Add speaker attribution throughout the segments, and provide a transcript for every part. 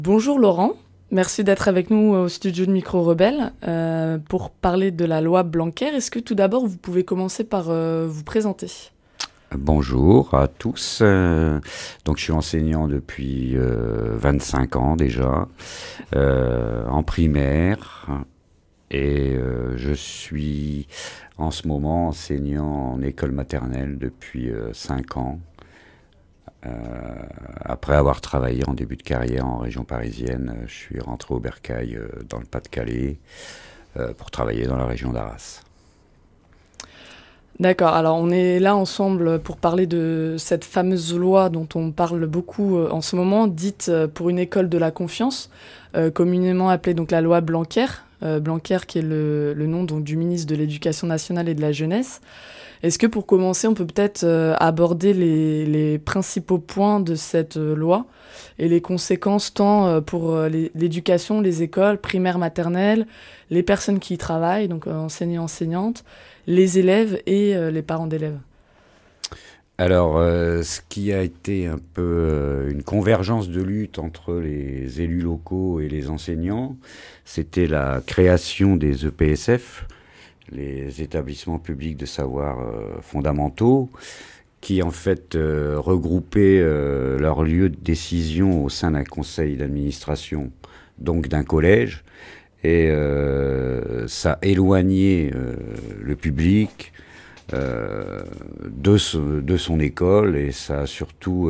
Speaker 1: Bonjour Laurent, merci d'être avec nous au studio de Micro Rebelle pour parler de la loi Blanquer. Est-ce que tout d'abord vous pouvez commencer par vous présenter?
Speaker 2: Bonjour à tous. Donc je suis enseignant depuis 25 ans déjà, en primaire, et je suis en ce moment enseignant en école maternelle depuis 5 ans. Après avoir travaillé en début de carrière en région parisienne, je suis rentré au Bercail dans le Pas-de-Calais pour travailler dans la région d'Arras.
Speaker 1: D'accord, alors on est là ensemble pour parler de cette fameuse loi dont on parle beaucoup en ce moment, dite pour une école de la confiance, communément appelée donc la loi Blanquer. Blanquer qui est le nom donc, du ministre de l'Éducation nationale et de la jeunesse. Est-ce que pour commencer, on peut peut-être aborder les principaux points de cette loi et les conséquences tant pour l'éducation, les écoles primaires, maternelles, les personnes qui y travaillent, donc enseignants, enseignantes, les élèves et les parents d'élèves?
Speaker 2: Alors, ce qui a été un peu une convergence de lutte entre les élus locaux et les enseignants, c'était la création des EPSF, les établissements publics de savoir fondamentaux, qui en fait regroupaient leurs lieux de décision au sein d'un conseil d'administration, donc d'un collège, et ça éloignait le public de son école, et ça a surtout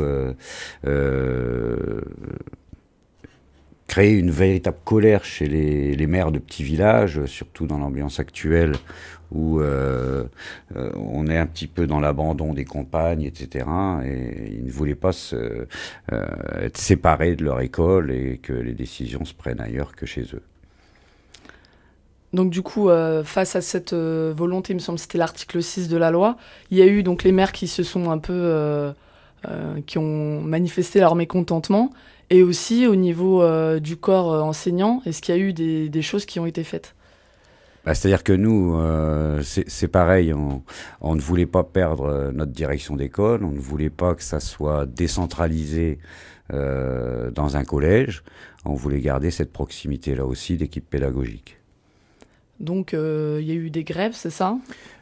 Speaker 2: créé une véritable colère chez les maires de petits villages, surtout dans l'ambiance actuelle où on est un petit peu dans l'abandon des campagnes, etc. Et ils ne voulaient pas être séparés de leur école et que les décisions se prennent ailleurs que chez eux.
Speaker 1: Donc du coup, face à cette volonté, il me semble que c'était l'article 6 de la loi, il y a eu donc les maires qui se sont un peu... qui ont manifesté leur mécontentement, et aussi au niveau du corps enseignant, est-ce qu'il y a eu des choses qui ont été faites?
Speaker 2: C'est-à-dire que nous, c'est pareil, on ne voulait pas perdre notre direction d'école, on ne voulait pas que ça soit décentralisé dans un collège, on voulait garder cette proximité-là aussi d'équipe pédagogique.
Speaker 1: Donc il y a eu des grèves, c'est ça?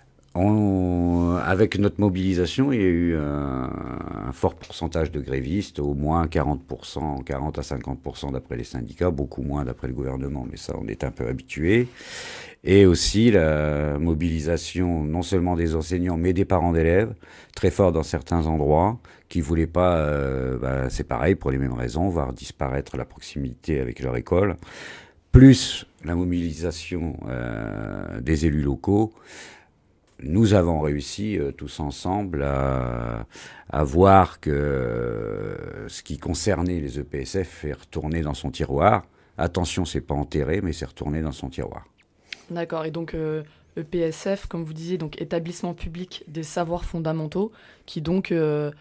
Speaker 2: Avec notre mobilisation, il y a eu un fort pourcentage de grévistes, au moins 40%, 40 à 50% d'après les syndicats, beaucoup moins d'après le gouvernement, mais ça on est un peu habitué. Et aussi la mobilisation non seulement des enseignants, mais des parents d'élèves, très fort dans certains endroits, qui ne voulaient pas, c'est pareil, pour les mêmes raisons, voir disparaître la proximité avec leur école, plus la mobilisation des élus locaux. Nous avons réussi tous ensemble à voir que ce qui concernait les EPSF est retourné dans son tiroir. Attention, c'est pas enterré, mais c'est retourné dans son tiroir.
Speaker 1: D'accord, et donc EPSF, comme vous disiez, donc établissement public des savoirs fondamentaux, qui donc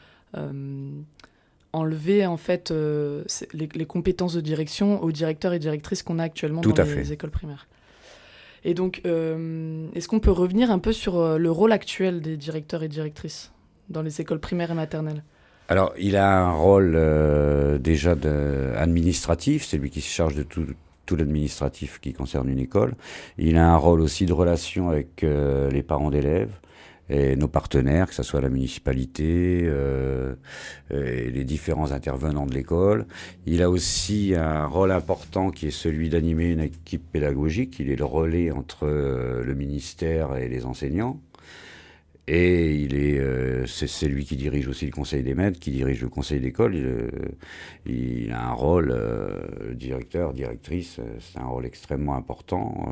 Speaker 1: enlevait en fait les compétences de direction aux directeurs et directrices qu'on a actuellement
Speaker 2: Tout
Speaker 1: dans
Speaker 2: à
Speaker 1: les
Speaker 2: fait.
Speaker 1: écoles primaires. Et donc, est-ce qu'on peut revenir un peu sur le rôle actuel des directeurs et directrices dans les écoles primaires et maternelles?
Speaker 2: Alors, il a un rôle déjà administratif, c'est lui qui se charge de tout l'administratif qui concerne une école. Il a un rôle aussi de relation avec les parents d'élèves et nos partenaires, que ce soit la municipalité et les différents intervenants de l'école. Il a aussi un rôle important qui est celui d'animer une équipe pédagogique. Il est le relais entre le ministère et les enseignants. Et c'est lui qui dirige aussi le conseil des maîtres, qui dirige le conseil d'école. Il a un rôle, directeur, directrice, c'est un rôle extrêmement important.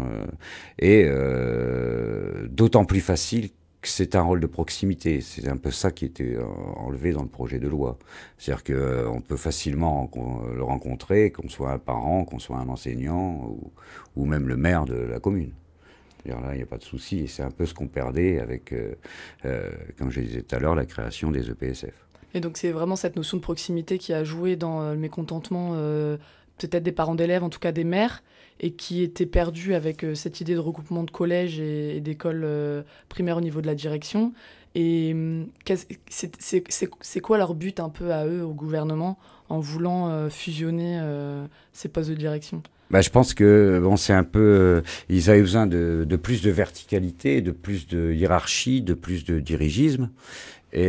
Speaker 2: D'autant plus facile que c'est un rôle de proximité. C'est un peu ça qui était enlevé dans le projet de loi. C'est-à-dire qu'on peut facilement le rencontrer, qu'on soit un parent, qu'on soit un enseignant, ou même le maire de la commune. Là, il n'y a pas de souci. Et c'est un peu ce qu'on perdait avec, comme je disais tout à l'heure, la création des EPSF.
Speaker 1: Et donc, c'est vraiment cette notion de proximité qui a joué dans le mécontentement peut-être des parents d'élèves, en tout cas des mères, et qui était perdue avec cette idée de regroupement de collèges et d'écoles primaires au niveau de la direction. Et c'est quoi leur but un peu à eux, au gouvernement, en voulant fusionner ces postes de direction?
Speaker 2: Bah, je pense que bon, c'est un peu, ils avaient besoin de plus de verticalité, de plus de hiérarchie, de plus de dirigisme. Et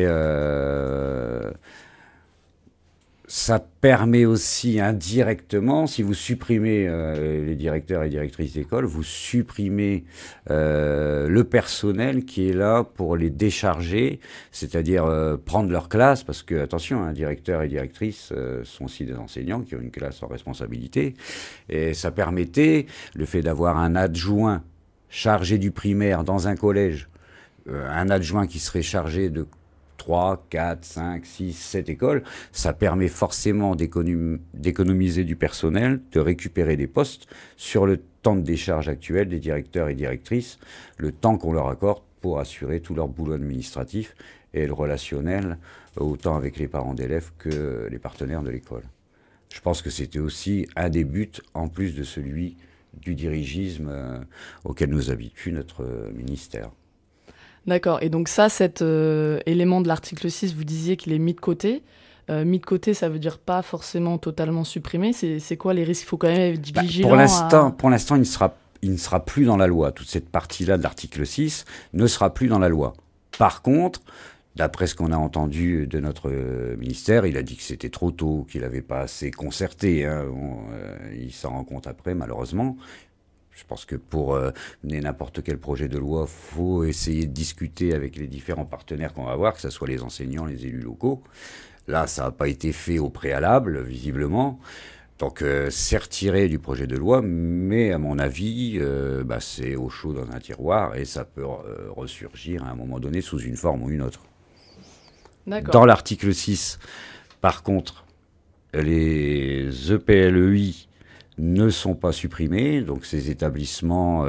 Speaker 2: ça permet aussi indirectement, si vous supprimez les directeurs et directrices d'école, vous supprimez le personnel qui est là pour les décharger, c'est-à-dire prendre leur classe, parce que, attention, un directeur et directrice sont aussi des enseignants qui ont une classe en responsabilité, et ça permettait, le fait d'avoir un adjoint chargé du primaire dans un collège, un adjoint qui serait chargé de 3, 4, 5, 6, 7 écoles, ça permet forcément d'économiser du personnel, de récupérer des postes sur le temps de décharge actuel des directeurs et directrices, le temps qu'on leur accorde pour assurer tout leur boulot administratif et le relationnel, autant avec les parents d'élèves que les partenaires de l'école. Je pense que c'était aussi un des buts, en plus de celui du dirigisme auquel nous habitue notre ministère.
Speaker 1: D'accord. Et donc ça, cet élément de l'article 6, vous disiez qu'il est mis de côté. Mis de côté, ça veut dire pas forcément totalement supprimé. C'est quoi les risques? Il faut quand même être vigilant.
Speaker 2: Pour l'instant, il ne sera plus dans la loi. Toute cette partie-là de l'article 6 ne sera plus dans la loi. Par contre, d'après ce qu'on a entendu de notre ministère, il a dit que c'était trop tôt, qu'il n'avait pas assez concerté. Il s'en rend compte après, malheureusement. Je pense que pour mener n'importe quel projet de loi, il faut essayer de discuter avec les différents partenaires qu'on va avoir, que ce soit les enseignants, les élus locaux. Là, ça n'a pas été fait au préalable, visiblement. Donc, c'est retiré du projet de loi, mais à mon avis, c'est au chaud dans un tiroir et ça peut ressurgir à un moment donné sous une forme ou une autre.
Speaker 1: D'accord.
Speaker 2: Dans l'article 6, par contre, les EPLEI ne sont pas supprimés, donc ces établissements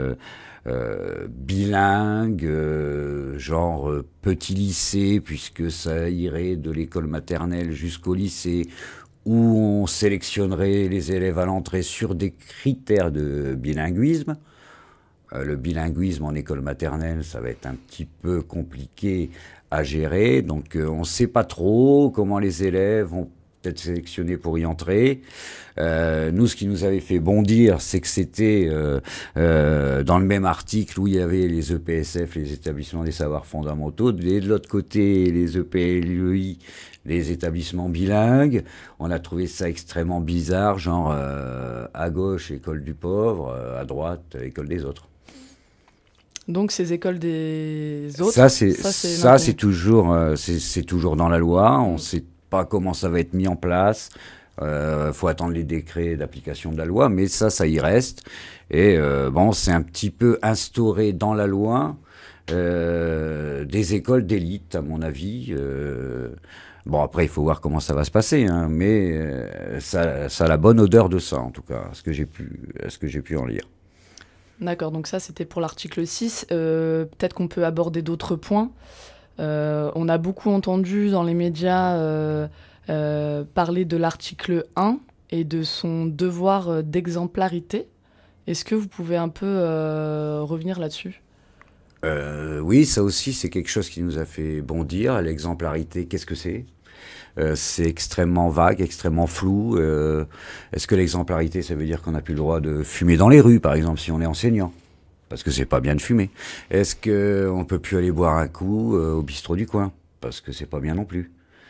Speaker 2: bilingues, genre petit lycée, puisque ça irait de l'école maternelle jusqu'au lycée, où on sélectionnerait les élèves à l'entrée sur des critères de bilinguisme. Le bilinguisme en école maternelle, ça va être un petit peu compliqué à gérer, donc on ne sait pas trop comment les élèves vont être sélectionnés pour y entrer. Nous, ce qui nous avait fait bondir, c'est que c'était dans le même article où il y avait les EPSF, les établissements des savoirs fondamentaux, et de l'autre côté, les EPLEI, les établissements bilingues. On a trouvé ça extrêmement bizarre, genre à gauche, école du pauvre, à droite, école des autres.
Speaker 1: Donc ces écoles des autres,
Speaker 2: ça c'est toujours dans la loi. On sait pas comment ça va être mis en place. Faut attendre les décrets d'application de la loi, mais ça y reste. Et c'est un petit peu instauré dans la loi des écoles d'élite, à mon avis. Après, il faut voir comment ça va se passer, hein, mais ça a la bonne odeur de ça, en tout cas, à ce que j'ai pu en lire.
Speaker 1: D'accord, donc ça c'était pour l'article 6. Peut-être qu'on peut aborder d'autres points. On a beaucoup entendu dans les médias parler de l'article 1 et de son devoir d'exemplarité. Est-ce que vous pouvez un peu revenir là-dessus ?
Speaker 2: Oui, ça aussi c'est quelque chose qui nous a fait bondir. L'exemplarité, qu'est-ce que c'est ? C'est extrêmement vague, extrêmement flou. Est-ce que l'exemplarité, ça veut dire qu'on n'a plus le droit de fumer dans les rues, par exemple, si on est enseignant ? Parce que c'est pas bien de fumer. Est-ce qu'on peut plus aller boire un coup au bistrot du coin ? Parce que c'est pas bien non plus.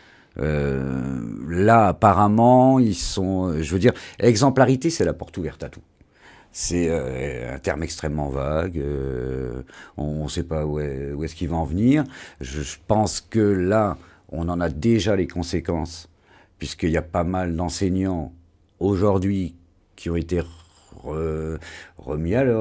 Speaker 2: Là, apparemment, ils sont... Je veux dire, exemplarité, c'est la porte ouverte à tout. C'est un terme extrêmement vague. On ne sait pas où est-ce qu'il va en venir. Je pense que là, on en a déjà les conséquences, puisqu'il y a pas mal d'enseignants aujourd'hui qui ont été remis à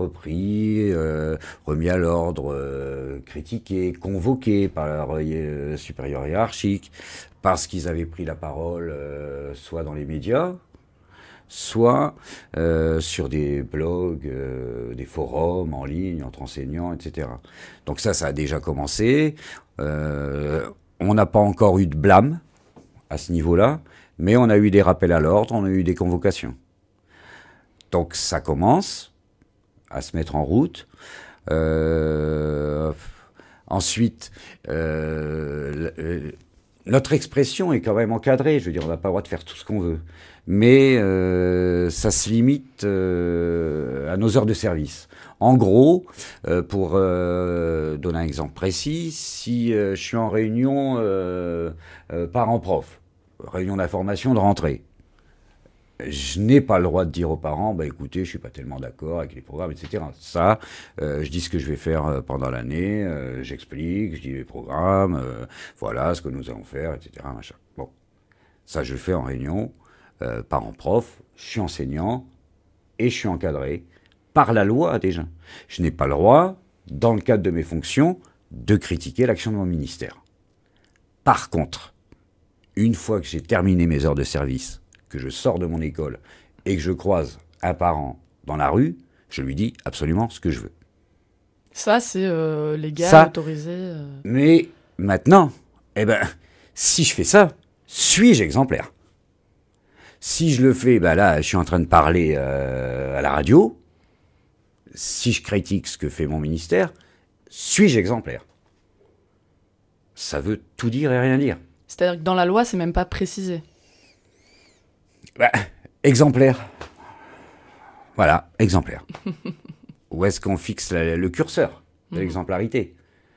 Speaker 2: l'ordre, critiqués, convoqués par leur supérieur hiérarchique, parce qu'ils avaient pris la parole soit dans les médias, soit sur des blogs, des forums en ligne, entre enseignants, etc. Donc ça a déjà commencé. On n'a pas encore eu de blâme à ce niveau-là, mais on a eu des rappels à l'ordre, on a eu des convocations. Donc ça commence à se mettre en route. Ensuite, notre expression est quand même encadrée. Je veux dire, on n'a pas le droit de faire tout ce qu'on veut. Mais ça se limite à nos heures de service. En gros, pour donner un exemple précis, si je suis en réunion parents-prof, réunion d'information de rentrée, je n'ai pas le droit de dire aux parents, bah écoutez, je suis pas tellement d'accord avec les programmes, etc. Ça, je dis ce que je vais faire pendant l'année, j'explique, je dis les programmes, voilà ce que nous allons faire, etc. Machin. Bon, ça je le fais en réunion, parents-prof, je suis enseignant et je suis encadré par la loi déjà. Je n'ai pas le droit, dans le cadre de mes fonctions, de critiquer l'action de mon ministère. Par contre, une fois que j'ai terminé mes heures de service, que je sors de mon école et que je croise un parent dans la rue, je lui dis absolument ce que je veux.
Speaker 1: Ça, c'est légal, autorisé.
Speaker 2: Mais maintenant, si je fais ça, suis-je exemplaire? Si je le fais, là, je suis en train de parler à la radio. Si je critique ce que fait mon ministère, suis-je exemplaire? Ça veut tout dire et rien dire.
Speaker 1: C'est-à-dire que dans la loi, c'est même pas précisé.
Speaker 2: Exemplaire. Voilà, exemplaire. Où est-ce qu'on fixe le curseur de l'exemplarité?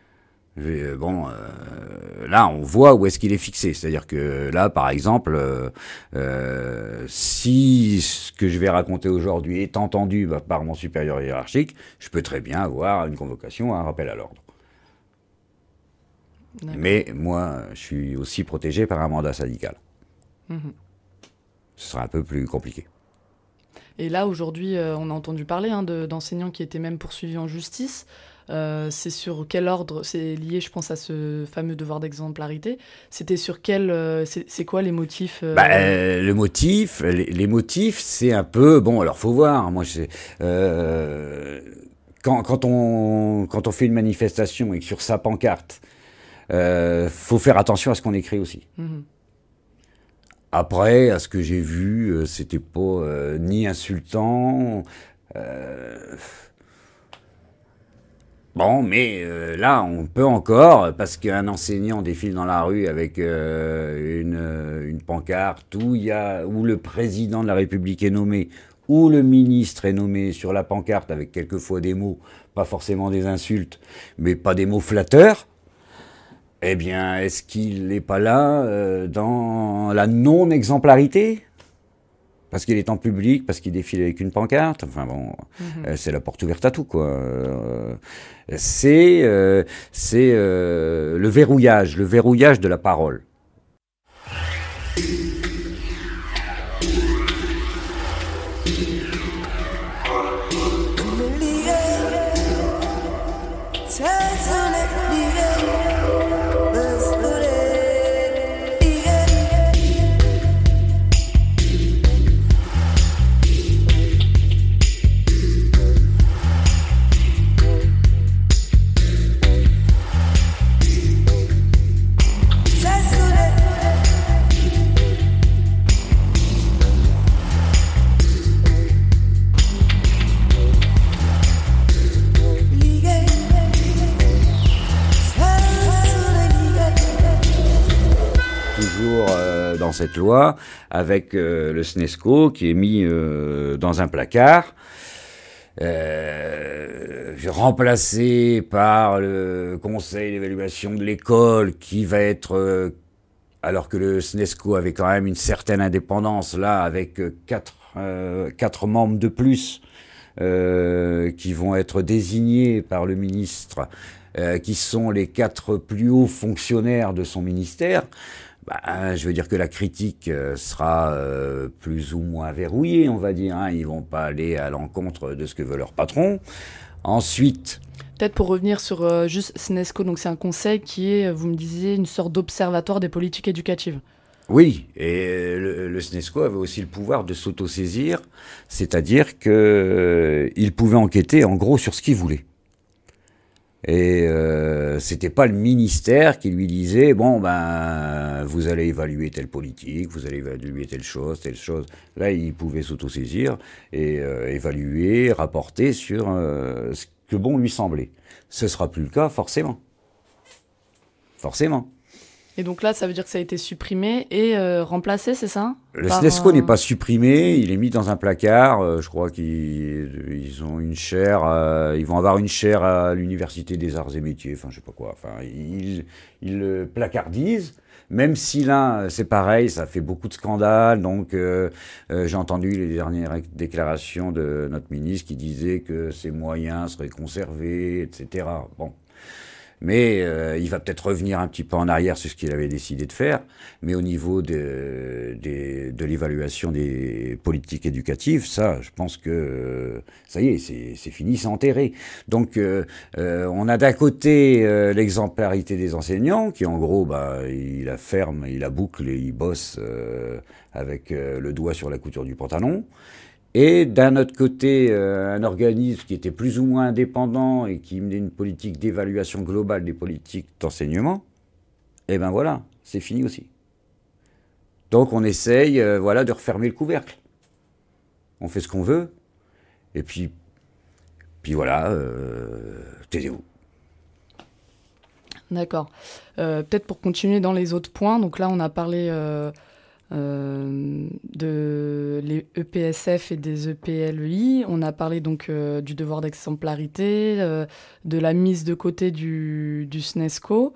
Speaker 2: Là, on voit où est-ce qu'il est fixé. C'est-à-dire que là, par exemple, si ce que je vais raconter aujourd'hui est entendu par mon supérieur hiérarchique, je peux très bien avoir une convocation, un rappel à l'ordre. D'accord. Mais moi, je suis aussi protégé par un mandat syndical. Ce sera un peu plus compliqué.
Speaker 1: Et là, aujourd'hui, on a entendu parler d'enseignants qui étaient même poursuivis en justice. C'est sur quel ordre? C'est lié, je pense, à ce fameux devoir d'exemplarité. C'était sur quel... c'est quoi les motifs
Speaker 2: le motif, les motifs, c'est un peu... Bon, alors, faut voir. Moi, quand on fait une manifestation et que sur sa pancarte, faut faire attention à ce qu'on écrit aussi. Après, à ce que j'ai vu, c'était pas ni insultant. Bon, mais là, on peut encore, parce qu'un enseignant défile dans la rue avec une pancarte où le président de la République est nommé, où le ministre est nommé sur la pancarte avec quelquefois des mots, pas forcément des insultes, mais pas des mots flatteurs. Eh bien, est-ce qu'il n'est pas là dans la non-exemplarité? Parce qu'il est en public, parce qu'il défile avec une pancarte. Enfin bon, c'est la porte ouverte à tout, quoi. C'est le verrouillage de la parole. Dans cette loi, avec le SNESCO qui est mis dans un placard, remplacé par le conseil d'évaluation de l'école qui va être, alors que le SNESCO avait quand même une certaine indépendance, là, avec quatre membres de plus qui vont être désignés par le ministre, qui sont les 4 plus hauts fonctionnaires de son ministère. Je veux dire que la critique sera plus ou moins verrouillée, on va dire. Ils vont pas aller à l'encontre de ce que veut leur patron. Ensuite...
Speaker 1: Peut-être pour revenir sur juste SNESCO, donc c'est un conseil qui est, vous me disiez, une sorte d'observatoire des politiques éducatives.
Speaker 2: Oui, et le SNESCO avait aussi le pouvoir de s'autosaisir, c'est-à-dire qu'il pouvait enquêter en gros sur ce qu'il voulait. Et c'était pas le ministère qui lui disait vous allez évaluer telle politique, vous allez évaluer telle chose. Là, il pouvait s'autosaisir et évaluer, rapporter sur ce que bon lui semblait. Ce sera plus le cas, forcément.
Speaker 1: Et donc là, ça veut dire que ça a été supprimé et remplacé, c'est ça?
Speaker 2: Le SNESCO n'est pas supprimé, il est mis dans un placard. Je crois qu'ils ont une chaire, ils vont avoir une chaire à l'Université des Arts et Métiers, enfin je sais pas quoi. Enfin, ils le placardisent. Même si là, c'est pareil, ça fait beaucoup de scandales. Donc, j'ai entendu les dernières déclarations de notre ministre qui disait que ces moyens seraient conservés, etc. Bon. Mais il va peut-être revenir un petit peu en arrière sur ce qu'il avait décidé de faire. Mais au niveau de l'évaluation des politiques éducatives, ça, je pense que ça y est, c'est fini, c'est enterré. Donc, on a d'un côté l'exemplarité des enseignants, qui en gros, il la ferme, il la boucle et il bosse avec le doigt sur la couture du pantalon. Et d'un autre côté, un organisme qui était plus ou moins indépendant et qui menait une politique d'évaluation globale des politiques d'enseignement, et ben voilà, c'est fini aussi. Donc on essaye de refermer le couvercle. On fait ce qu'on veut, et puis voilà, taisez-vous.
Speaker 1: D'accord. Peut-être pour continuer dans les autres points, donc là on a parlé de les EPSF et des EPLEI. On a parlé donc du devoir d'exemplarité, de la mise de côté du SNESCO.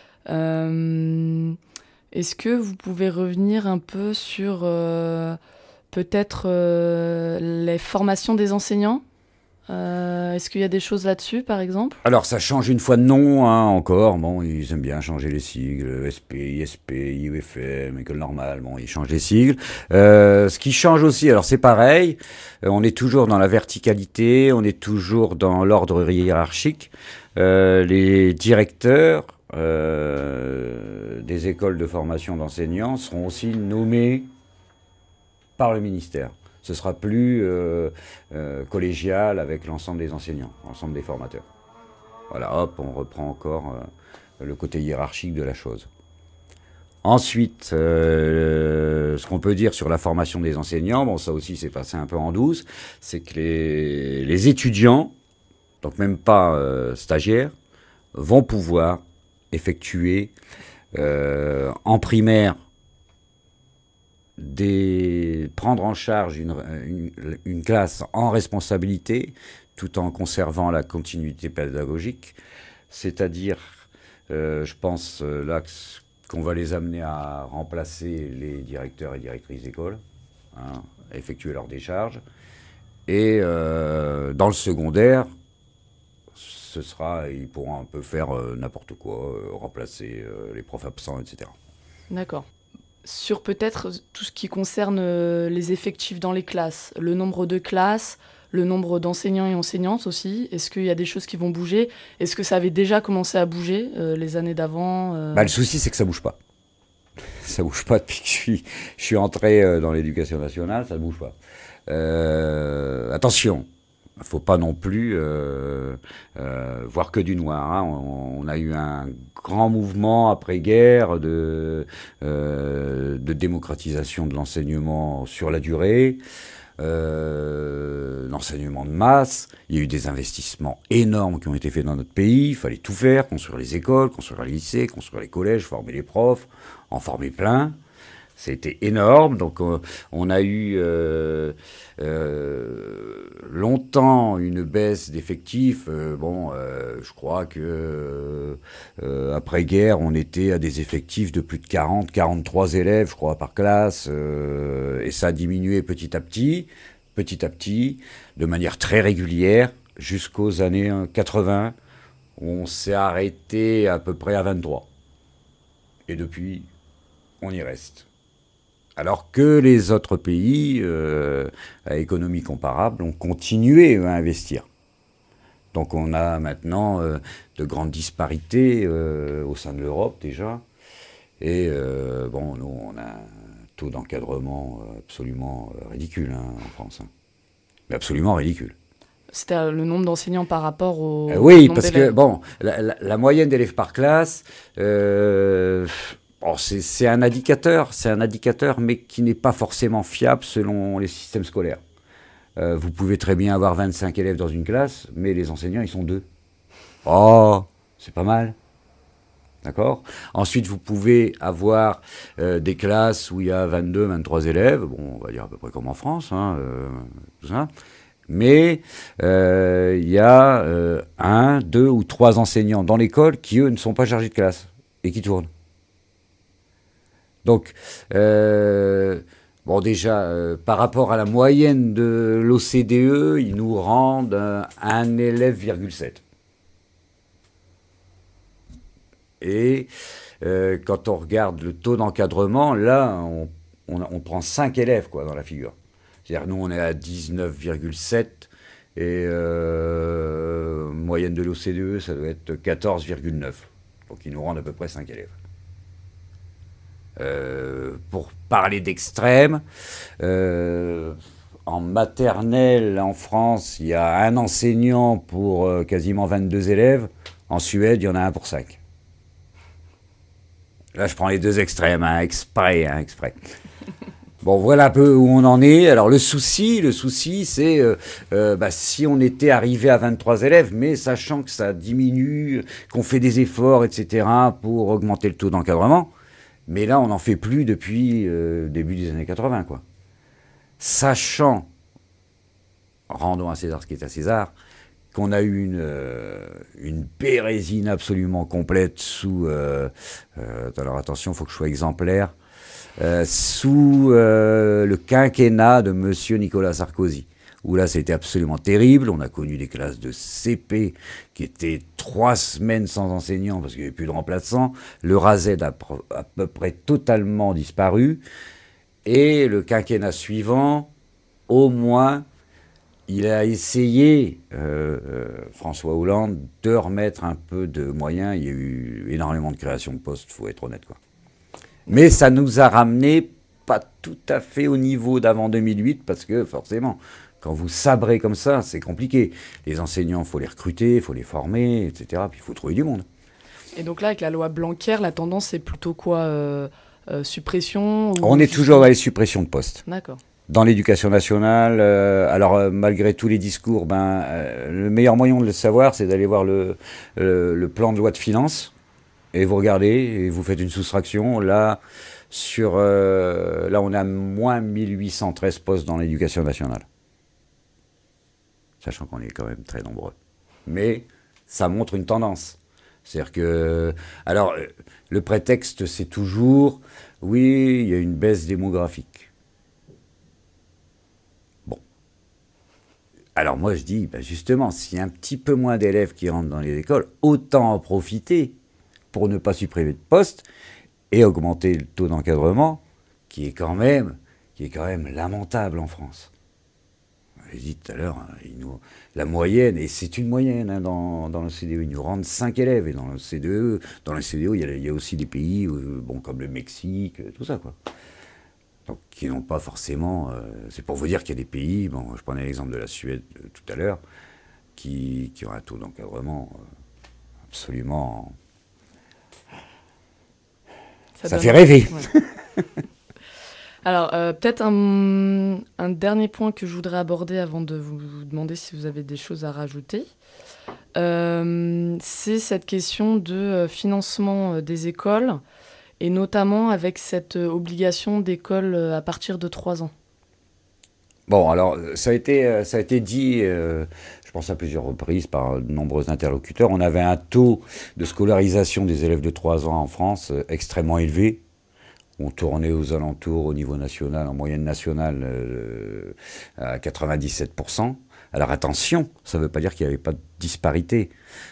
Speaker 1: Est-ce que vous pouvez revenir un peu sur peut-être les formations des enseignants? Est-ce qu'il y a des choses là-dessus, par exemple?
Speaker 2: Alors, ça change une fois de nom, hein, encore. Bon, ils aiment bien changer les sigles. SP, ISP, IUFM, École normale. Bon, ils changent les sigles. Ce qui change aussi, alors c'est pareil. On est toujours dans la verticalité. On est toujours dans l'ordre hiérarchique. Les directeurs des écoles de formation d'enseignants seront aussi nommés par le ministère. Ce sera plus collégial avec l'ensemble des enseignants, l'ensemble des formateurs. Voilà, hop, on reprend encore le côté hiérarchique de la chose. Ensuite, ce qu'on peut dire sur la formation des enseignants, bon, ça aussi c'est passé un peu en douce, c'est que les étudiants, donc même pas stagiaires, vont pouvoir effectuer en primaire prendre en charge une classe en responsabilité tout en conservant la continuité pédagogique. C'est-à-dire, je pense là qu'on va les amener à remplacer les directeurs et directrices d'école, hein, à effectuer leur décharge. Et dans le secondaire, ils pourront un peu faire n'importe quoi, remplacer les profs absents, etc.
Speaker 1: D'accord. Sur peut-être tout ce qui concerne les effectifs dans les classes, le nombre de classes, le nombre d'enseignants et enseignantes aussi. Est-ce qu'il y a des choses qui vont bouger? Est-ce que ça avait déjà commencé à bouger les années d'avant
Speaker 2: Le souci, c'est que ça bouge pas. Ça bouge pas depuis que je suis entré dans l'éducation nationale, ça ne bouge pas. Attention, il ne faut pas non plus voir que du noir. Hein. On a eu un grand mouvement après-guerre de démocratisation de l'enseignement sur la durée, l'enseignement de masse. Il y a eu des investissements énormes qui ont été faits dans notre pays. Il fallait tout faire, construire les écoles, construire les lycées, construire les collèges, former les profs, en former plein. C'était énorme, donc on a eu longtemps une baisse d'effectifs. Je crois que après-guerre, on était à des effectifs de plus de 40, 43 élèves, je crois, par classe, et ça a diminué petit à petit, de manière très régulière, jusqu'aux années 80, où on s'est arrêté à peu près à 23. Et depuis, on y reste. Alors que les autres pays à économie comparable ont continué à investir. Donc on a maintenant de grandes disparités au sein de l'Europe déjà. Et nous on a un taux d'encadrement absolument ridicule en France. Hein. Mais absolument ridicule.
Speaker 1: C'était le nombre d'enseignants par rapport au
Speaker 2: oui,
Speaker 1: nombre
Speaker 2: parce
Speaker 1: d'élèves.
Speaker 2: que la moyenne d'élèves par classe... c'est un indicateur, mais qui n'est pas forcément fiable selon les systèmes scolaires. Vous pouvez très bien avoir 25 élèves dans une classe, mais les enseignants, ils sont 2. Oh, c'est pas mal. D'accord. Ensuite, vous pouvez avoir des classes où il y a 22, 23 élèves. Bon, on va dire à peu près comme en France, hein, tout ça. Mais il y a un, deux ou trois enseignants dans l'école qui, eux, ne sont pas chargés de classe et qui tournent. Donc, bon, déjà, par rapport à la moyenne de l'OCDE, ils nous rendent un élève,7. Et quand on regarde le taux d'encadrement, là, on prend 5 élèves quoi, dans la figure. C'est-à-dire nous, on est à 19,7 et moyenne de l'OCDE, ça doit être 14,9. Donc ils nous rendent à peu près 5 élèves. Pour parler d'extrême, en maternelle en France, il y a un enseignant pour quasiment 22 élèves. En Suède, il y en a un pour 5. Là, je prends les deux extrêmes, exprès. Bon, voilà un peu où on en est. Alors, le souci, c'est si on était arrivé à 23 élèves, mais sachant que ça diminue, qu'on fait des efforts, etc., pour augmenter le taux d'encadrement. Mais là, on n'en fait plus depuis début des années 80, quoi. Sachant, rendons à César ce qui est à César, qu'on a eu une bérésine absolument complète sous... alors attention, il faut que je sois exemplaire. Sous le quinquennat de M. Nicolas Sarkozy, où là c'était absolument terrible. On a connu des classes de CP qui étaient 3 semaines sans enseignants parce qu'il n'y avait plus de remplaçants. Le RASED a à peu près totalement disparu. Et le quinquennat suivant, au moins, il a essayé, François Hollande, de remettre un peu de moyens. Il y a eu énormément de création de postes, il faut être honnête, quoi. Mais ça nous a ramené pas tout à fait au niveau d'avant 2008, parce que forcément, quand vous sabrez comme ça, c'est compliqué. Les enseignants, il faut les recruter, il faut les former, etc. Puis il faut trouver du monde.
Speaker 1: Et donc là, avec la loi Blanquer, la tendance, c'est plutôt quoi suppression ou...
Speaker 2: On est toujours dans les suppressions de postes.
Speaker 1: D'accord.
Speaker 2: Dans l'éducation nationale, malgré tous les discours, le meilleur moyen de le savoir, c'est d'aller voir le plan de loi de finances. Et vous regardez, et vous faites une soustraction. Là, on a moins 1813 postes dans l'éducation nationale. Sachant qu'on est quand même très nombreux. Mais ça montre une tendance. C'est-à-dire que... Alors, le prétexte, c'est toujours, oui, il y a une baisse démographique. Bon. Alors moi, je dis, justement, s'il y a un petit peu moins d'élèves qui rentrent dans les écoles, autant en profiter pour ne pas supprimer de postes et augmenter le taux d'encadrement qui est quand même lamentable en France. Je l'ai dit tout à l'heure, la moyenne, et c'est une moyenne dans le CDE, ils nous rendent 5 élèves, et dans le CDE, il y a aussi des pays comme le Mexique, tout ça, quoi. Donc, qui n'ont pas forcément... c'est pour vous dire qu'il y a des pays, je prenais l'exemple de la Suède tout à l'heure, qui ont un taux d'encadrement absolument... Ça fait rêver.
Speaker 1: Ouais. Alors, peut-être un dernier point que je voudrais aborder avant de vous demander si vous avez des choses à rajouter. C'est cette question de financement des écoles, et notamment avec cette obligation d'école à partir de 3 ans.
Speaker 2: Bon, alors, ça a été dit, je pense à plusieurs reprises par de nombreux interlocuteurs. On avait un taux de scolarisation des élèves de 3 ans en France extrêmement élevé. On tournait aux alentours, au niveau national, en moyenne nationale, à 97%. Alors attention, ça ne veut pas dire qu'il n'y avait pas de disparité.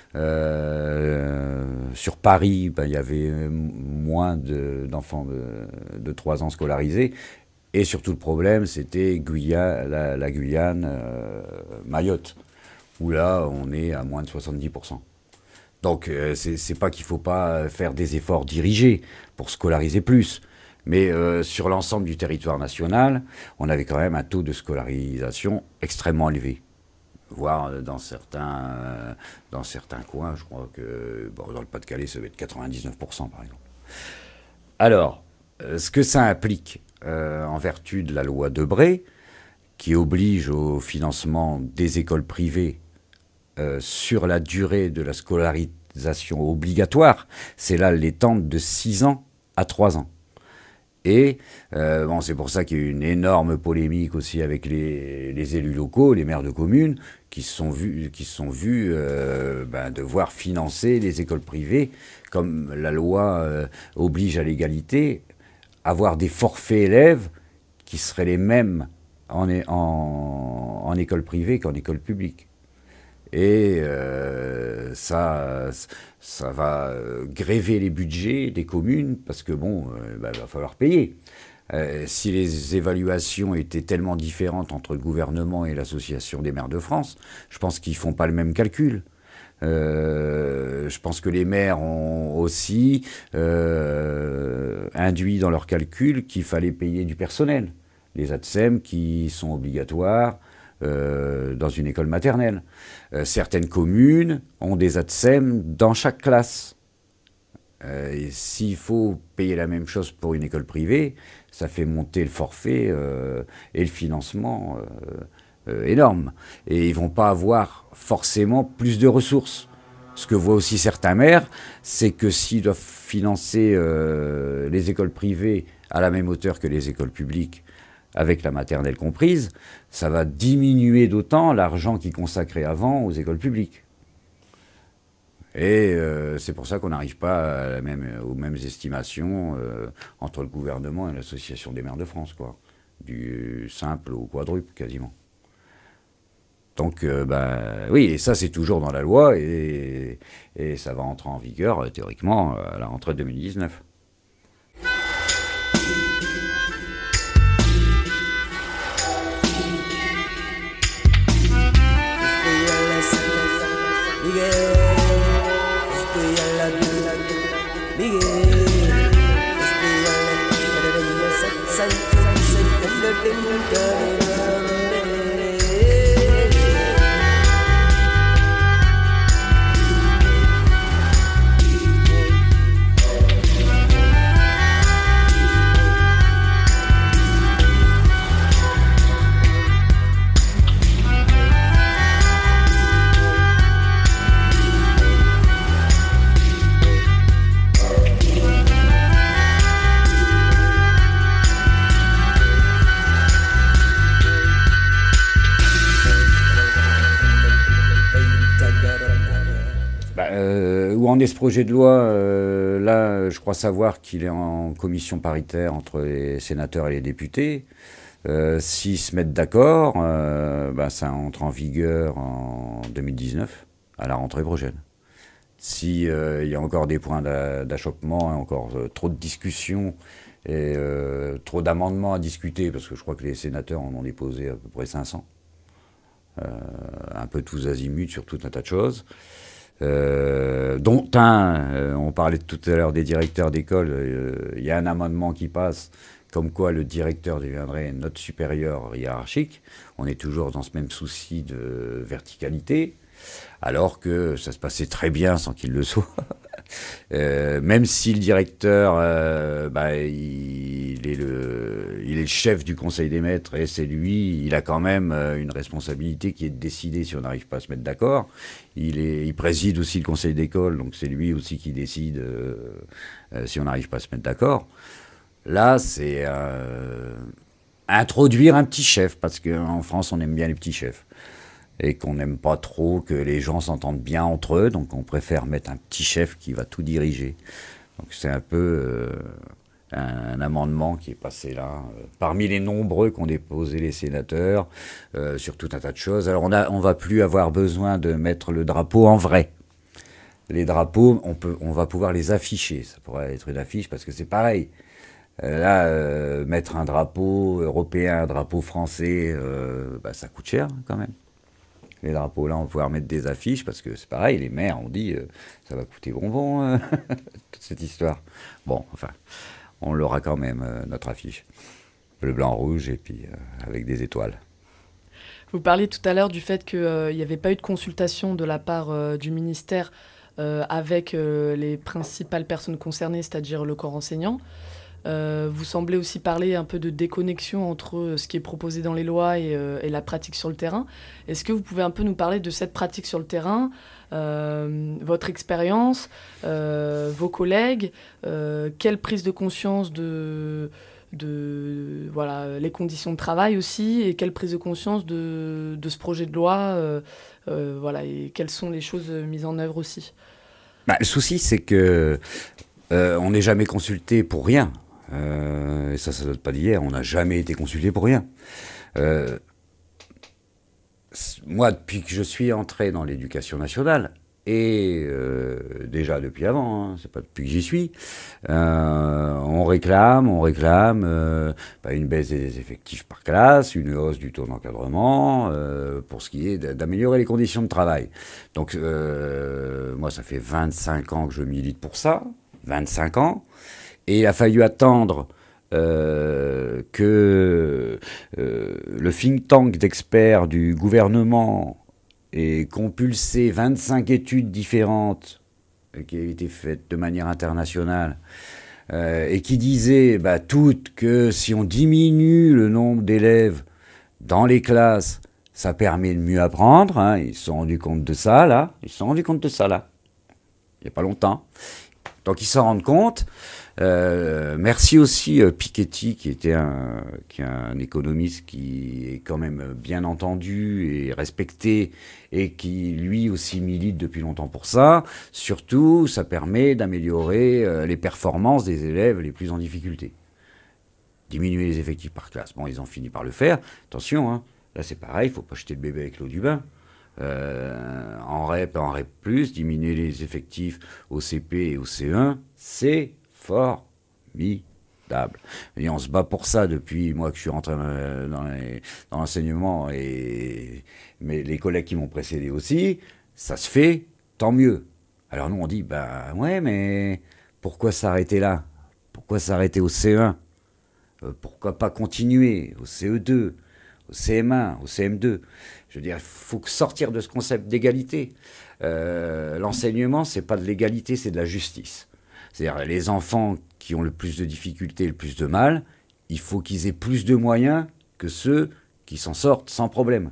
Speaker 2: Sur Paris, il y avait moins d'enfants de 3 ans scolarisés. Et surtout, le problème, c'était la Guyane, Mayotte, où là, on est à moins de 70%. Donc, c'est pas qu'il ne faut pas faire des efforts dirigés pour scolariser plus. Mais sur l'ensemble du territoire national, on avait quand même un taux de scolarisation extrêmement élevé. Voire dans certains coins, je crois que dans le Pas-de-Calais, ça va être 99%, par exemple. Alors, ce que ça implique, en vertu de la loi Debré, qui oblige au financement des écoles privées sur la durée de la scolarisation obligatoire, c'est là l'étendre de 6 ans à 3 ans. Et c'est pour ça qu'il y a eu une énorme polémique aussi avec les élus locaux, les maires de communes, qui se sont vus devoir financer les écoles privées, comme la loi oblige à l'égalité, avoir des forfaits élèves qui seraient les mêmes en école privée qu'en école publique. Et ça va gréver les budgets des communes parce que va falloir payer. Si les évaluations étaient tellement différentes entre le gouvernement et l'Association des maires de France, je pense qu'ils ne font pas le même calcul. Je pense que les maires ont aussi induit dans leur calcul qu'il fallait payer du personnel. Les ATSEM qui sont obligatoires dans une école maternelle. Certaines communes ont des ATSEM dans chaque classe. Et s'il faut payer la même chose pour une école privée, ça fait monter le forfait et le financement énorme. Et ils ne vont pas avoir forcément plus de ressources. Ce que voient aussi certains maires, c'est que s'ils doivent financer les écoles privées à la même hauteur que les écoles publiques, avec la maternelle comprise, ça va diminuer d'autant l'argent qu'ils consacraient avant aux écoles publiques. Et c'est pour ça qu'on n'arrive pas aux mêmes estimations entre le gouvernement et l'Association des maires de France, quoi. Du simple au quadruple, quasiment. Donc, oui, et ça, c'est toujours dans la loi, et ça va entrer en vigueur, théoriquement, à la rentrée 2019. Où en est ce projet de loi là, je crois savoir qu'il est en commission paritaire entre les sénateurs et les députés. S'ils se mettent d'accord, ça entre en vigueur en 2019, à la rentrée prochaine. S'il y a encore des points d'achoppement, encore trop de discussions et trop d'amendements à discuter, parce que je crois que les sénateurs en ont déposé à peu près 500, un peu tous azimuts sur tout un tas de choses. Dont on parlait tout à l'heure des directeurs d'école, il y a un amendement qui passe comme quoi le directeur deviendrait notre supérieur hiérarchique. On est toujours dans ce même souci de verticalité, alors que ça se passait très bien sans qu'il le soit. Même si le directeur, il est le chef du conseil des maîtres et c'est lui, il a quand même une responsabilité qui est de décider si on n'arrive pas à se mettre d'accord. Il préside aussi le conseil d'école, donc c'est lui aussi qui décide si on n'arrive pas à se mettre d'accord. Là, c'est introduire un petit chef, parce qu'en France, on aime bien les petits chefs. Et qu'on n'aime pas trop que les gens s'entendent bien entre eux, donc on préfère mettre un petit chef qui va tout diriger. Donc c'est un peu un amendement qui est passé là, parmi les nombreux qu'ont déposé les sénateurs, sur tout un tas de choses. Alors on va plus avoir besoin de mettre le drapeau en vrai. Les drapeaux, on va pouvoir les afficher, ça pourrait être une affiche, parce que c'est pareil. Là, mettre un drapeau européen, un drapeau français, ça coûte cher quand même. Les drapeaux, là, on va pouvoir mettre des affiches, parce que c'est pareil, les maires ont dit ça va coûter bonbon, toute cette histoire. Bon, enfin, on l'aura quand même, notre affiche. Bleu, blanc, rouge, et puis avec des étoiles.
Speaker 1: Vous parliez tout à l'heure du fait qu'il n'y avait pas eu de consultation de la part du ministère avec les principales personnes concernées, c'est-à-dire le corps enseignant. Vous semblez aussi parler un peu de déconnexion entre ce qui est proposé dans les lois et la pratique sur le terrain. Est-ce que vous pouvez un peu nous parler de cette pratique sur le terrain, votre expérience, vos collègues, quelle prise de conscience de voilà, les conditions de travail aussi, et quelle prise de conscience de ce projet de loi, voilà, et quelles sont les choses mises en œuvre aussi.
Speaker 2: Le souci, c'est que on n'est jamais consulté pour rien. Et ça date pas d'hier. On n'a jamais été consulté pour rien. Moi, depuis que je suis entré dans l'éducation nationale, et déjà depuis avant, hein, c'est pas depuis que j'y suis, on réclame une baisse des effectifs par classe, une hausse du taux d'encadrement, pour ce qui est d'améliorer les conditions de travail. Donc moi, ça fait 25 ans que je milite pour ça, 25 ans, et il a fallu attendre que le think tank d'experts du gouvernement ait compulsé 25 études différentes qui avaient été faites de manière internationale et qui disaient toutes que si on diminue le nombre d'élèves dans les classes, ça permet de mieux apprendre. Hein. Ils se sont rendus compte de ça, là. Il n'y a pas longtemps. Donc ils s'en rendent compte. Merci aussi Piketty, qui est un économiste qui est quand même bien entendu et respecté, et qui lui aussi milite depuis longtemps pour ça. Surtout, ça permet d'améliorer les performances des élèves les plus en difficulté. Diminuer les effectifs par classe. Bon, ils ont fini par le faire. Attention, hein, là c'est pareil, il ne faut pas jeter le bébé avec l'eau du bain. En REP, diminuer les effectifs au CP et au C1, c'est formidable. Et on se bat pour ça depuis moi que je suis rentré dans l'enseignement, mais les collègues qui m'ont précédé aussi, ça se fait, tant mieux. Alors nous on dit, ouais, mais pourquoi s'arrêter là? Pourquoi s'arrêter au C1? Pourquoi pas continuer au CE2, au CM1, au CM2? Je veux dire, il faut sortir de ce concept d'égalité. L'enseignement, c'est pas de l'égalité, c'est de la justice. C'est-à-dire, les enfants qui ont le plus de difficultés, le plus de mal, il faut qu'ils aient plus de moyens que ceux qui s'en sortent sans problème.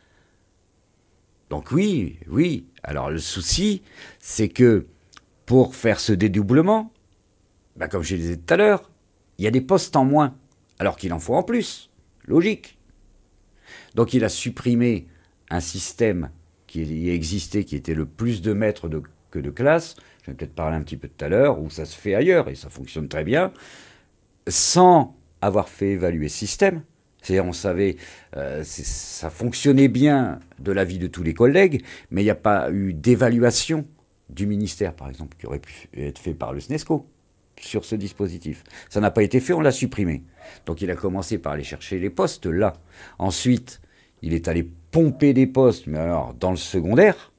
Speaker 2: Donc oui. Alors le souci, c'est que pour faire ce dédoublement, comme je le disais tout à l'heure, il y a des postes en moins, alors qu'il en faut en plus. Logique. Donc il a supprimé un système qui existait, qui était le plus de maîtres que de classes. Je vais peut-être parler un petit peu tout à l'heure, où ça se fait ailleurs, et ça fonctionne très bien, sans avoir fait évaluer ce système. C'est-à-dire, on savait, ça fonctionnait bien de l'avis de tous les collègues, mais il n'y a pas eu d'évaluation du ministère, par exemple, qui aurait pu être fait par le SNESCO sur ce dispositif. Ça n'a pas été fait, on l'a supprimé. Donc il a commencé par aller chercher les postes là. Ensuite, il est allé pomper des postes, mais alors dans le secondaire,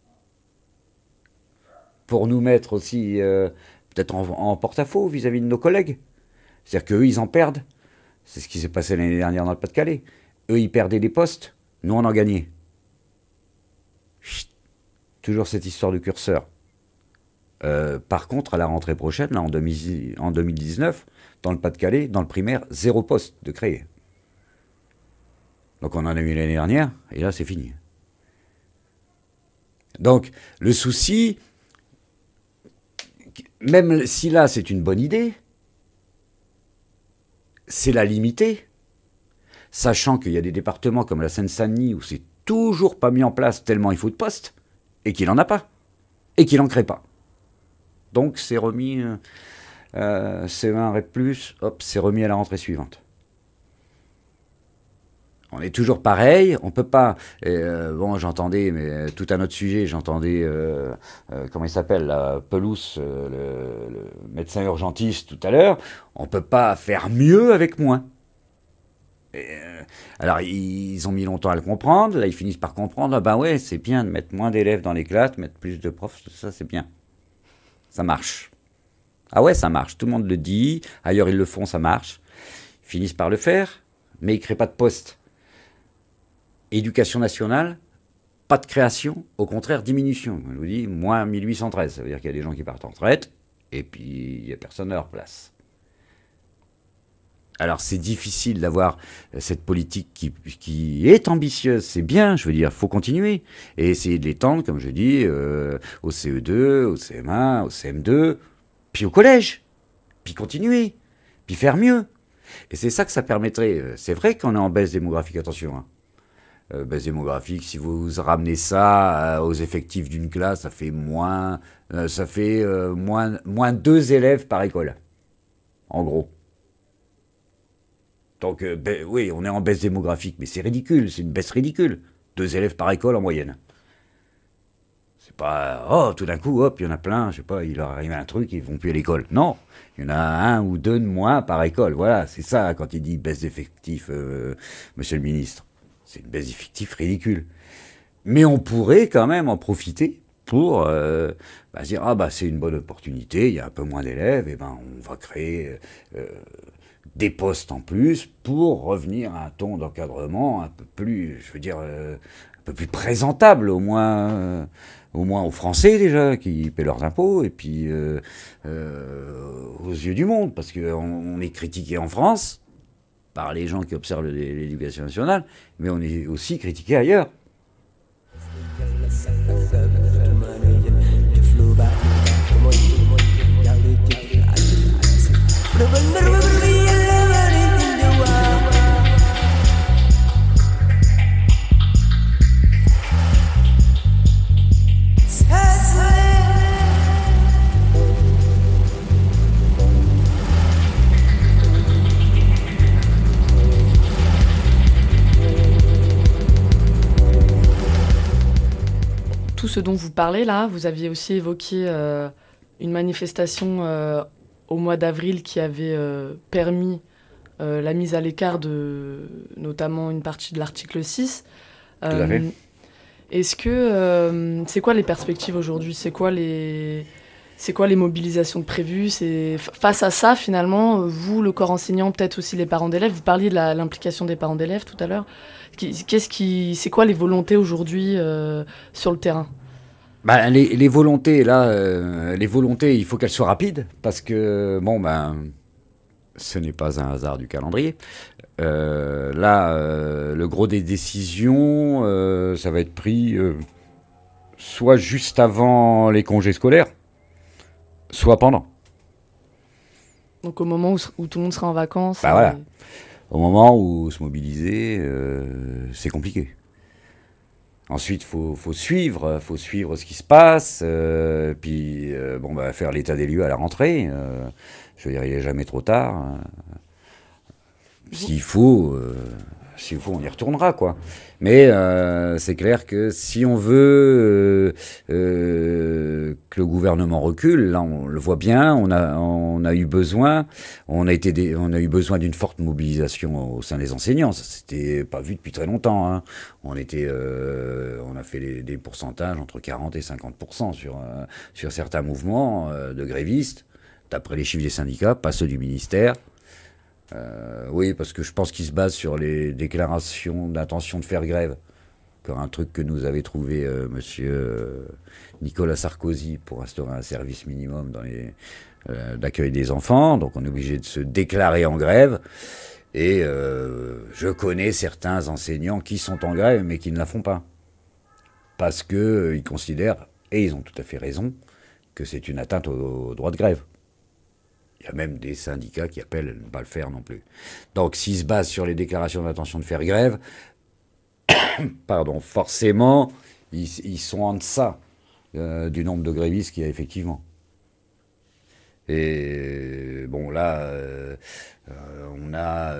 Speaker 2: pour nous mettre aussi peut-être en porte-à-faux vis-à-vis de nos collègues. C'est-à-dire qu'eux, ils en perdent. C'est ce qui s'est passé l'année dernière dans le Pas-de-Calais. Eux, ils perdaient des postes, nous, on en gagnait. Chut. Toujours cette histoire de curseur. Par contre, à la rentrée prochaine, là, en 2019, dans le Pas-de-Calais, dans le primaire, 0 poste de créé. Donc on en a eu l'année dernière, et là, c'est fini. Donc, le souci, même si là, c'est une bonne idée, c'est la limiter, sachant qu'il y a des départements comme la Seine-Saint-Denis où c'est toujours pas mis en place tellement il faut de postes, et qu'il n'en a pas, et qu'il n'en crée pas. Donc c'est remis, CE1 REP+, hop, c'est remis à la rentrée suivante. On est toujours pareil, on peut pas... j'entendais, mais tout un autre sujet, j'entendais, comment il s'appelle, Pelouse, le médecin urgentiste tout à l'heure, on peut pas faire mieux avec moins. Alors, ils ont mis longtemps à le comprendre, là ils finissent par comprendre, ouais, c'est bien de mettre moins d'élèves dans les classes, mettre plus de profs, ça c'est bien. Ça marche. Ah ouais, ça marche, tout le monde le dit, ailleurs ils le font, ça marche. Ils finissent par le faire, mais ils créent pas de postes. Éducation nationale, pas de création, au contraire, diminution. Je vous dis, moins 1813. Ça veut dire qu'il y a des gens qui partent en retraite, et puis il n'y a personne à leur place. Alors c'est difficile d'avoir cette politique qui est ambitieuse, c'est bien, je veux dire, faut continuer et essayer de l'étendre, comme je dis, au CE2, au CM1, au CM2, puis au collège, puis continuer, puis faire mieux. Et c'est ça que ça permettrait. C'est vrai qu'on est en baisse démographique, attention. Hein. Baisse démographique, si vous ramenez ça aux effectifs d'une classe, ça fait moins 2 élèves par école, en gros. Donc, oui, on est en baisse démographique, mais c'est ridicule, c'est une baisse ridicule. 2 élèves par école en moyenne. C'est pas, oh, tout d'un coup, hop, il y en a plein, je sais pas, il leur arrive un truc, ils vont plus à l'école. Non, il y en a 1 ou 2 de moins par école. Voilà, c'est ça quand il dit baisse d'effectifs, monsieur le ministre. C'est une baisse d'effectifs ridicule. Mais on pourrait quand même en profiter pour dire, ah bah c'est une bonne opportunité, il y a un peu moins d'élèves, et ben on va créer des postes en plus pour revenir à un ton d'encadrement un peu plus, je veux dire, un peu plus présentable au moins aux Français déjà qui paient leurs impôts et puis aux yeux du monde, parce qu'on est critiqué en France par les gens qui observent l'éducation nationale, mais on est aussi critiqué ailleurs.
Speaker 1: Tout ce dont vous parlez là, vous aviez aussi évoqué une manifestation au mois d'avril qui avait permis la mise à l'écart de notamment une partie de l'article 6.
Speaker 2: Tout à fait.
Speaker 1: Est-ce que c'est quoi les perspectives aujourd'hui ? C'est quoi les mobilisations prévues ? Face à ça, finalement, vous, le corps enseignant, peut-être aussi les parents d'élèves, vous parliez de l'implication des parents d'élèves tout à l'heure. C'est quoi les volontés aujourd'hui sur le terrain ?
Speaker 2: Bah, les volontés, là, il faut qu'elles soient rapides, parce que, ce n'est pas un hasard du calendrier. Le gros des décisions, ça va être pris soit juste avant les congés scolaires, soit pendant.
Speaker 1: Donc au moment où tout le monde sera en vacances.
Speaker 2: Bah voilà. Au moment où se mobiliser, c'est compliqué. Ensuite, faut suivre ce qui se passe, puis faire l'état des lieux à la rentrée. Je veux dire, il n'est jamais trop tard. S'il faut, on y retournera, quoi. Mais c'est clair que si on veut que le gouvernement recule, là on le voit bien, on a eu besoin d'une forte mobilisation au sein des enseignants. Ça s'était pas vu depuis très longtemps. Hein. On a fait des pourcentages entre 40 et 50% sur certains mouvements de grévistes, d'après les chiffres des syndicats, pas ceux du ministère. Oui, parce que je pense qu'ils se basent sur les déclarations d'intention de faire grève. Encore un truc que nous avait trouvé monsieur Nicolas Sarkozy pour instaurer un service minimum d'accueil des enfants. Donc on est obligé de se déclarer en grève. Et je connais certains enseignants qui sont en grève mais qui ne la font pas. Parce qu'ils considèrent, et ils ont tout à fait raison, que c'est une atteinte au droit de grève. Il y a même des syndicats qui appellent à ne pas le faire non plus. Donc, s'ils se basent sur les déclarations d'intention de faire grève, forcément, ils sont en deçà du nombre de grévistes qu'il y a effectivement. Et bon, là, on a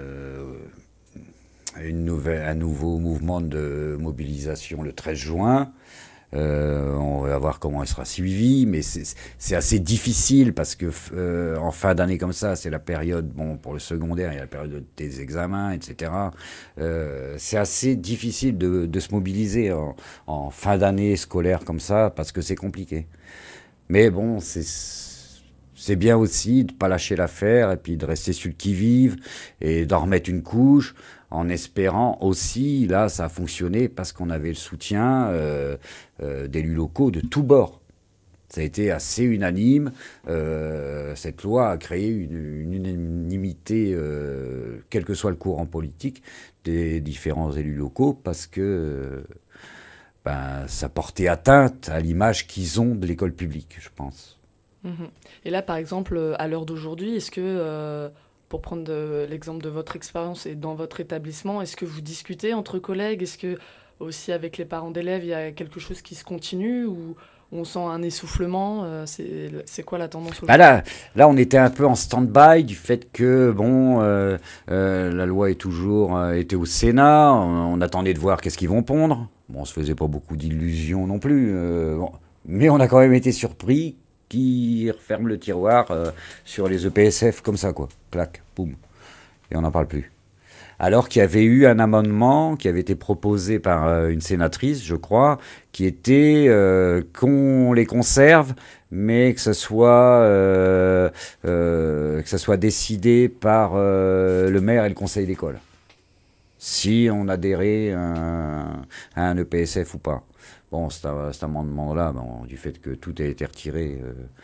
Speaker 2: un nouveau mouvement de mobilisation le 13 juin. On va voir comment elle sera suivie, mais c'est assez difficile parce que en fin d'année comme ça, c'est la période, pour le secondaire, il y a la période des examens, etc. C'est assez difficile de se mobiliser en fin d'année scolaire comme ça parce que c'est compliqué. Mais bon, c'est bien aussi de ne pas lâcher l'affaire et puis de rester sur le qui-vive et d'en remettre une couche en espérant aussi, là ça a fonctionné parce qu'on avait le soutien d'élus locaux de tous bords. Ça a été assez unanime. Cette loi a créé une unanimité, quel que soit le courant politique, des différents élus locaux, parce que ça portait atteinte à l'image qu'ils ont de l'école publique, je pense.
Speaker 1: Et là, par exemple, à l'heure d'aujourd'hui, est-ce que, pour prendre l'exemple de votre expérience et dans votre établissement, est-ce que vous discutez entre collègues? Est-ce que aussi avec les parents d'élèves, il y a quelque chose qui se continue ou on sent un essoufflement? C'est quoi la tendance aujourd'hui?
Speaker 2: Là, on était un peu en stand-by du fait que la loi était au Sénat. On attendait de voir qu'est-ce qu'ils vont pondre. Bon, on se faisait pas beaucoup d'illusions non plus. Mais on a quand même été surpris qu'ils referment le tiroir sur les EPSF comme ça, quoi. Clac, boum. Et on n'en parle plus. Alors qu'il y avait eu un amendement qui avait été proposé par une sénatrice, je crois, qui était qu'on les conserve, mais que ça soit décidé par le maire et le conseil d'école. Si on adhérait à un EPSF ou pas. Bon, cet amendement-là, du fait que tout a été retiré,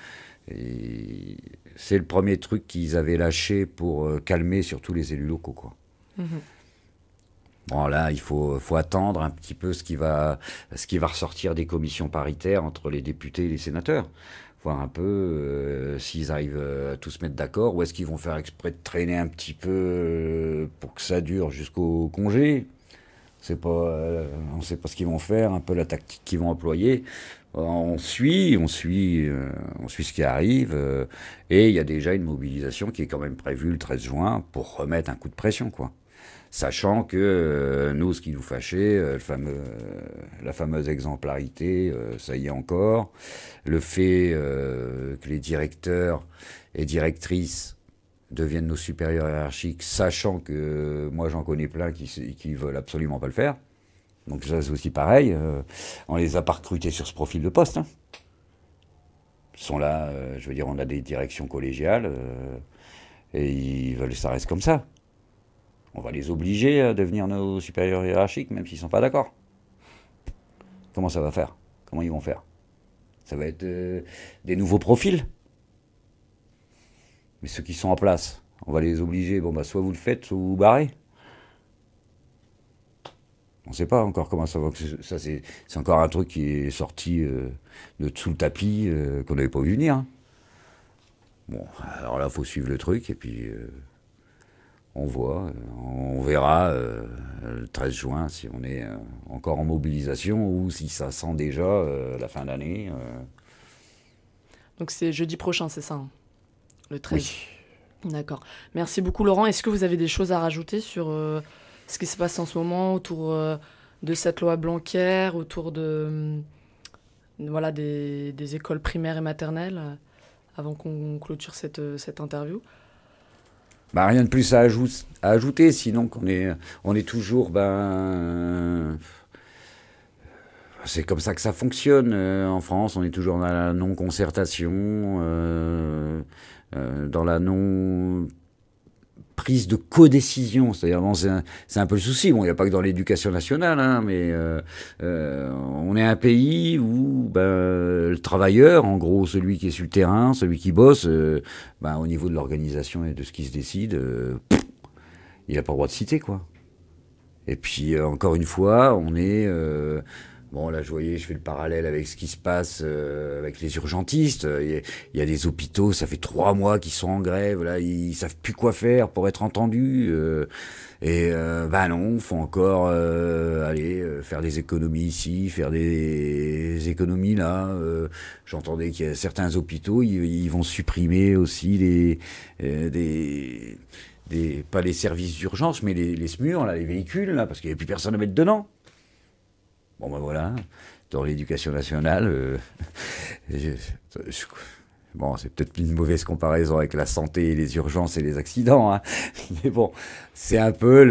Speaker 2: c'est le premier truc qu'ils avaient lâché pour calmer surtout les élus locaux, quoi. Bon, là, il faut attendre un petit peu ce qui va ressortir des commissions paritaires entre les députés et les sénateurs. Voir un peu s'ils arrivent à tous se mettre d'accord, ou est-ce qu'ils vont faire exprès de traîner un petit peu pour que ça dure jusqu'au congé. On ne sait pas ce qu'ils vont faire, un peu la tactique qu'ils vont employer. On suit ce qui arrive, et il y a déjà une mobilisation qui est quand même prévue le 13 juin pour remettre un coup de pression, quoi. Sachant que nous, ce qui nous fâchait, la fameuse exemplarité, ça y est encore, le fait que les directeurs et directrices deviennent nos supérieurs hiérarchiques, sachant que moi j'en connais plein qui veulent absolument pas le faire. Donc ça c'est aussi pareil, on les a pas recrutés sur ce profil de poste. Hein. Ils sont là, on a des directions collégiales, et ils veulent que ça reste comme ça. On va les obliger à devenir nos supérieurs hiérarchiques, même s'ils ne sont pas d'accord. Comment ça va faire? Comment ils vont faire? Ça va être des nouveaux profils. Mais ceux qui sont en place, on va les obliger, soit vous le faites, soit vous vous barrez. On ne sait pas encore comment ça va. Ça, c'est encore un truc qui est sorti de dessous le tapis, qu'on n'avait pas vu venir. Hein. Bon, alors là, il faut suivre le truc, et puis... on verra le 13 juin si on est encore en mobilisation ou si ça sent déjà la fin d'année.
Speaker 1: Donc c'est jeudi prochain, c'est ça, hein, le 13.
Speaker 2: Oui.
Speaker 1: D'accord. Merci beaucoup Laurent. Est-ce que vous avez des choses à rajouter sur ce qui se passe en ce moment autour de cette loi Blanquer, autour des écoles primaires et maternelles, avant qu'on clôture cette interview?
Speaker 2: Rien de plus à ajouter, sinon on est toujours... c'est comme ça que ça fonctionne en France, on est toujours dans la non-concertation, dans la non-prise de codécision. C'est-à-dire, c'est un peu le souci. Bon, il n'y a pas que dans l'éducation nationale, hein, mais on est un pays où le travailleur, en gros, celui qui est sur le terrain, celui qui bosse, au niveau de l'organisation et de ce qui se décide, il n'a pas le droit de citer, quoi. Et puis, encore une fois, on est... là, je fais le parallèle avec ce qui se passe avec les urgentistes. Il y a des hôpitaux, ça fait 3 mois qu'ils sont en grève. Là, ils savent plus quoi faire pour être entendus. Non, faut encore faire des économies ici, faire des économies là. J'entendais qu'il y a certains hôpitaux, ils vont supprimer aussi pas les services d'urgence, mais les SMUR, là, les véhicules, là, parce qu'il n'y a plus personne à mettre dedans. Bon, voilà, dans l'éducation nationale, c'est peut-être une mauvaise comparaison avec la santé et les urgences et les accidents, hein, mais bon, c'est un peu le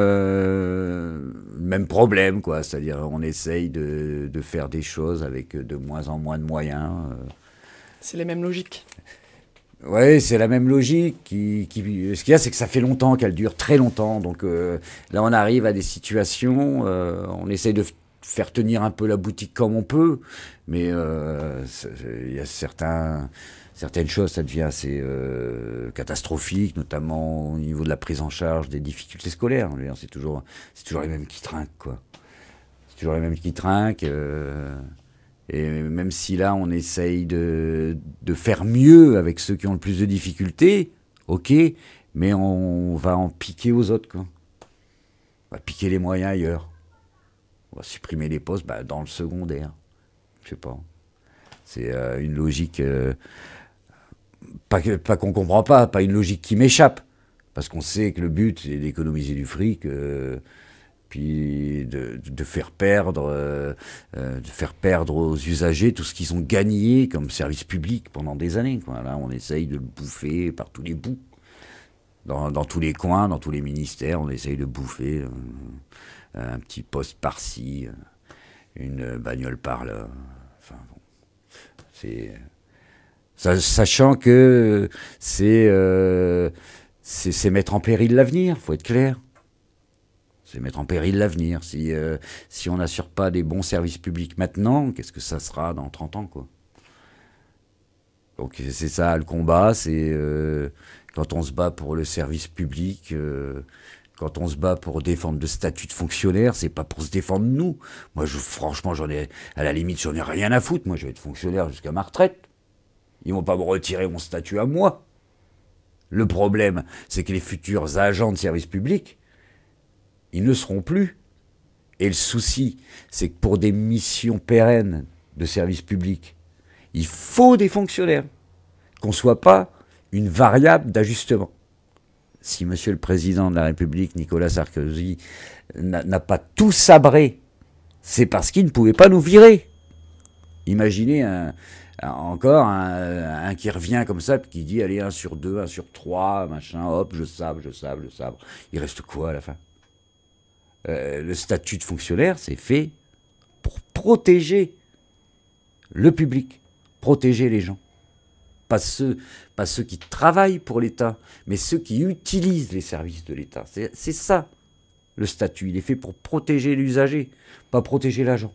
Speaker 2: même problème, quoi. C'est-à-dire, on essaye de faire des choses avec de moins en moins de moyens.
Speaker 1: C'est les mêmes logiques.
Speaker 2: Oui, c'est la même logique. Ce qu'il y a, c'est que ça fait longtemps qu'elle dure, très longtemps. Donc là, on arrive à des situations, on essaye de faire tenir un peu la boutique comme on peut, mais il y a certaines choses, ça devient assez catastrophique, notamment au niveau de la prise en charge des difficultés scolaires. C'est toujours les mêmes qui trinquent, quoi. C'est toujours les mêmes qui trinquent. Et même si là, on essaye de faire mieux avec ceux qui ont le plus de difficultés, ok, mais on va en piquer aux autres, quoi. On va piquer les moyens ailleurs. On va supprimer les postes dans le secondaire. Je sais pas. C'est une logique... pas qu'on comprend pas une logique qui m'échappe. Parce qu'on sait que le but, c'est d'économiser du fric, puis de faire perdre aux usagers tout ce qu'ils ont gagné comme service public pendant des années, quoi. Là, on essaye de le bouffer par tous les bouts. Dans tous les coins, dans tous les ministères, on essaye de bouffer un petit poste par-ci, une bagnole par-là. Enfin, bon, c'est... Sachant que c'est mettre en péril l'avenir, faut être clair. C'est mettre en péril l'avenir. Si on n'assure pas des bons services publics maintenant, qu'est-ce que ça sera dans 30 ans, quoi. Donc c'est ça le combat, c'est quand on se bat pour le service public, quand on se bat pour défendre le statut de fonctionnaire, c'est pas pour se défendre nous. Moi, franchement, à la limite, j'en ai rien à foutre. Moi, je vais être fonctionnaire jusqu'à ma retraite. Ils vont pas me retirer mon statut à moi. Le problème, c'est que les futurs agents de service public, ils ne seront plus. Et le souci, c'est que pour des missions pérennes de service public, il faut des fonctionnaires, qu'on ne soit pas une variable d'ajustement. Si Monsieur le Président de la République, Nicolas Sarkozy, n'a pas tout sabré, c'est parce qu'il ne pouvait pas nous virer. Imaginez encore un qui revient comme ça, qui dit, allez, 1 sur 2, 1 sur 3, machin, hop, je sabre. Il reste quoi à la fin ? Le statut de fonctionnaire, c'est fait pour protéger le public, protéger les gens. Pas ceux qui travaillent pour l'État, mais ceux qui utilisent les services de l'État. C'est ça, le statut. Il est fait pour protéger l'usager, pas protéger l'agent.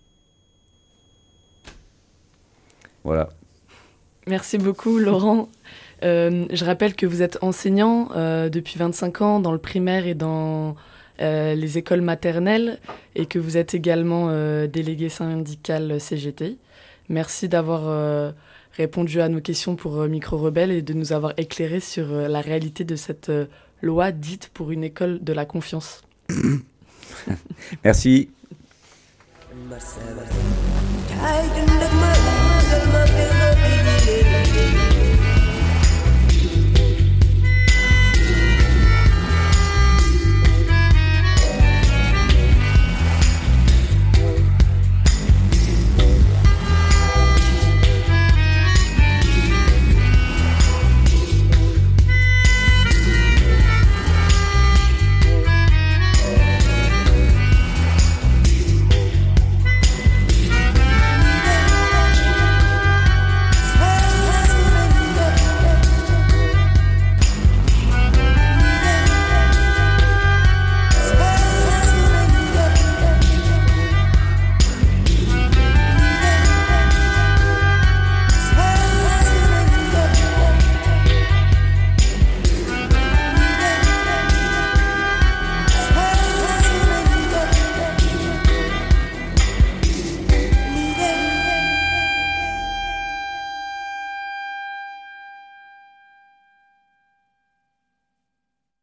Speaker 2: Voilà.
Speaker 1: Merci beaucoup, Laurent. Je rappelle que vous êtes enseignant depuis 25 ans dans le primaire et dans les écoles maternelles et que vous êtes également délégué syndical CGT. Merci d'avoir répondu à nos questions pour Micro Rebelle et de nous avoir éclairé sur la réalité de cette loi dite pour une école de la confiance.
Speaker 2: Merci.